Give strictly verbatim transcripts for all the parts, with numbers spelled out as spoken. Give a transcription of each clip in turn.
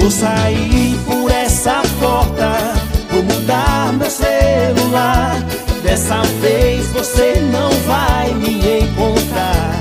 Vou sair por essa porta, vou mudar meu celular. Dessa vez você não vai me encontrar.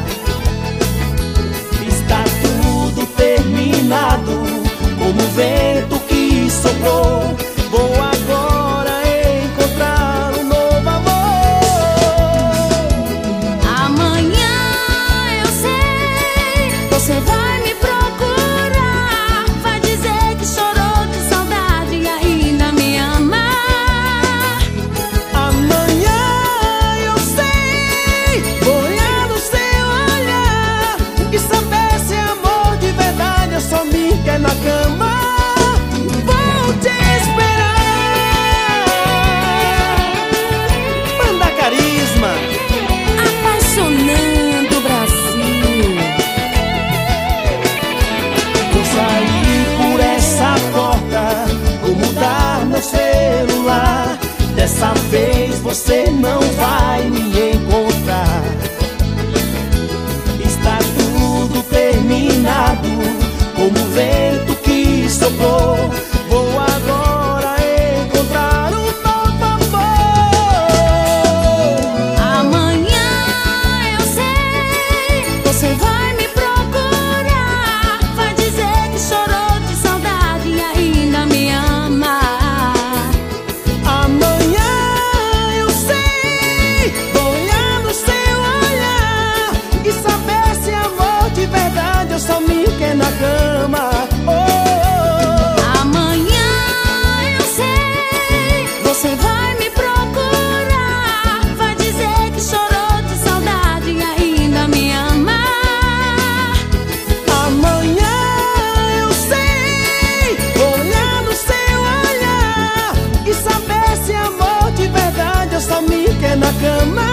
Está tudo terminado, como o vento que soprou. Vou agora encontrar um novo amor. Amanhã eu sei, você vai me procurar. Vai dizer que chorou de saudade e ainda me ama. Amanhã eu sei, vou olhar no seu olhar e saber se é amor de verdade ou só me quer na cama. Vou te esperar. Manda carisma, Apaixonando o Brasil. vou sair por essa porta, vou mudar meu celular. Dessa vez você não vai me encontrar. Está tudo terminado, como o vento que soprou. Vou agora encontrar um novo amor. Amanhã eu sei, você vai me procurar. Vai dizer que chorou de saudade e ainda me ama. Amanhã eu sei, vou olhar no seu olhar e saber se é amor de verdade ou só me quer na cama. Oh, Amanhã eu sei, você vai me procurar. Vai dizer que chorou de saudade e ainda me ama. amanhã eu sei, vou olhar no seu olhar e saber se é amor de verdade ou só me quer na cama.